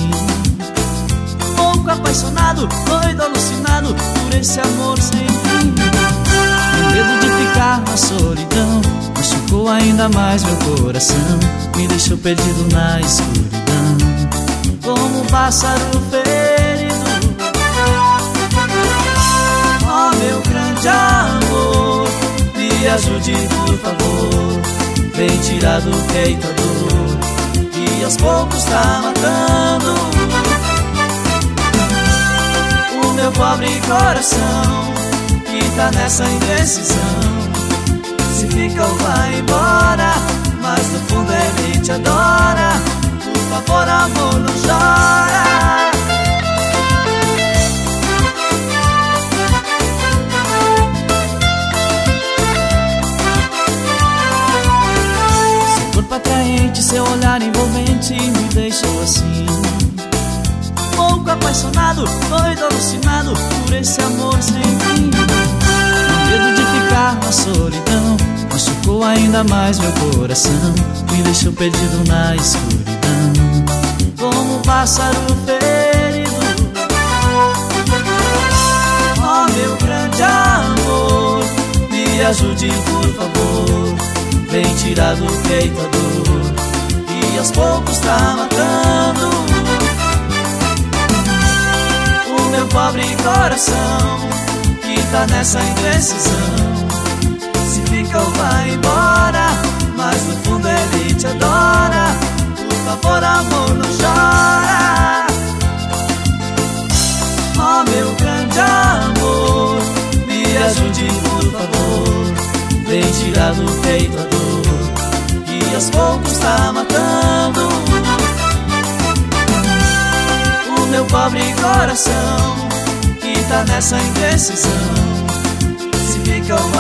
assim. Pouco apaixonado, doido, alucinado por esse amor sem fim. Com medo de ficar na solidão, machucou ainda mais meu coração. Me deixou perdido na escuridão, como um pássaro ferido. Oh, meu grande amor, me ajude por favor. Vem tirar do peito a dor que aos poucos tá matando o meu pobre coração, que tá nessa indecisão. Se fica ou vai embora, mas no fundo ele te adora. Por favor, amor, não chora. Seu corpo atraente, seu olhar envolvente me deixou assim. Pouco apaixonado, doido, alucinado por esse amor sem fim. Com medo de ficar na solidão, machucou ainda mais meu coração. Me deixou perdido na escuridão, como um pássaro ferido. Oh, meu grande amor, me ajude por favor. Vem tirar do peito a dor que aos poucos tá matando o meu pobre coração, que tá nessa indecisão. Se fica ou vai embora, mas no fundo ele te adora. Por favor, amor, não chora. Oh, meu grande amor, me ajude por favor. Vem tirar do peito a dor que aos poucos tá matando o meu pobre coração, que tá nessa indecisão. Se fica ou